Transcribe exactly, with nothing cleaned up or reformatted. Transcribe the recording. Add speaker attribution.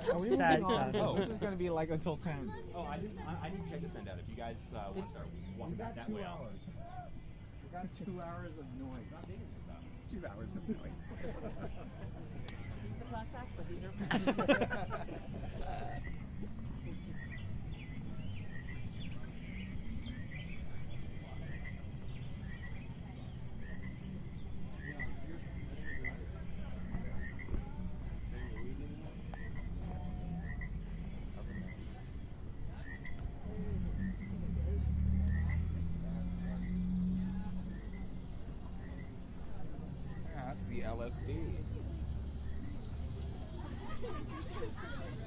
Speaker 1: Are we
Speaker 2: Sad
Speaker 1: moving on?
Speaker 2: time.
Speaker 1: Oh, this is going to be like until ten.
Speaker 3: Oh, I just I, I need to check the send out. If you guys uh, want to start walking back that way out.
Speaker 1: We got two hours of noise.
Speaker 3: Not digging this stuff.
Speaker 1: Two hours of noise.
Speaker 4: These are glass sack, but these are.
Speaker 1: Yeah, that's the L S D.